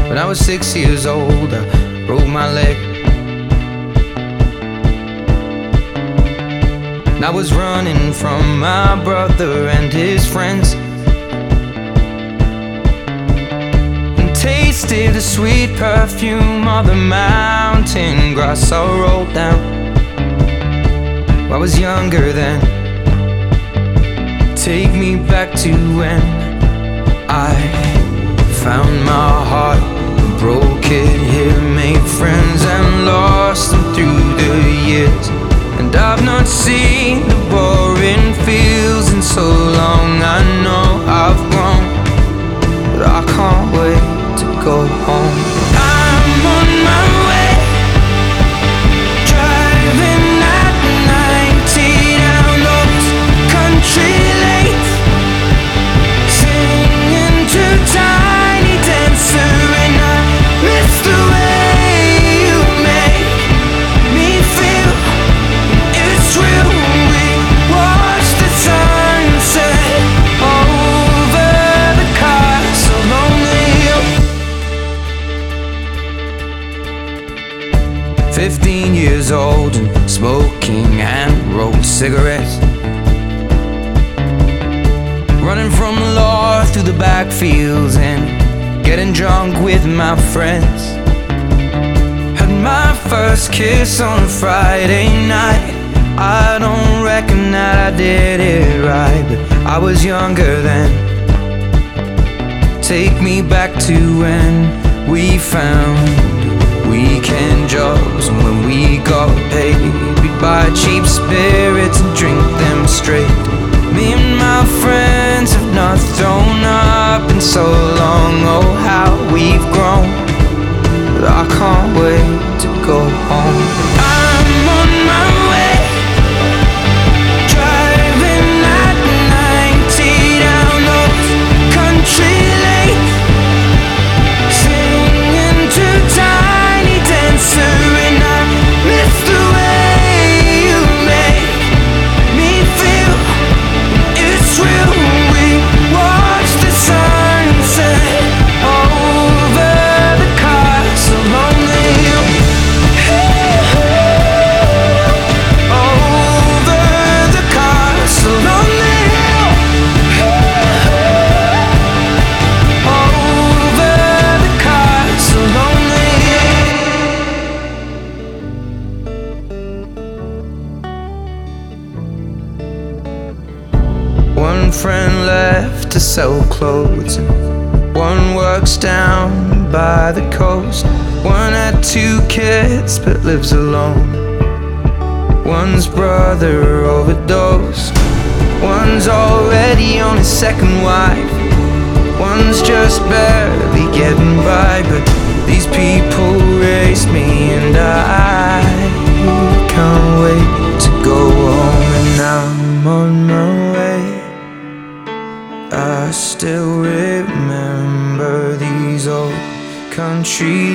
When I was 6 years old, I broke my leg. And I was running from my brother and his friends, and tasted the sweet perfume of the mountain grass I rolled down. I was younger then. Take me back to when I found my heart, broke it here, made friends and lost them through the years. And I've not seen the boring fields in so long. I know I've grown, but I can't wait to go home. I'm on my way, driving at 90 down those country lanes, singing to Tiny Dancer, and I miss the way you make me feel. It's real. We watch the sunset over the castle on the hill. 15 years old and smoking hand-rolled cigarettes, running from the law through the backfields and getting drunk with my friends. Had my first kiss on a Friday night. I don't reckon that I did it right, but I was younger then. Take me back to when we found weekend jobs, and when we got paid, we'd buy cheap spirits and drink them straight. Me and my friends have not thrown up in so long. Oh, how we've grown, but I can't wait to go home. I'm on my way, driving at 90 down those country lanes, singing to Tiny Dancer, and I miss the way you make me feel. It's real. We watch the sunset over the castle on the hill. Over the castle on the hill. Over the castle on the hill. One friend left to sell clothes, and one works down by the coast. One had 2 kids but lives alone. One's brother overdosed. One's already on his second wife. One's just barely getting by. But these people raised me, and I can't wait to go home. And I'm on my way. I still remember these old country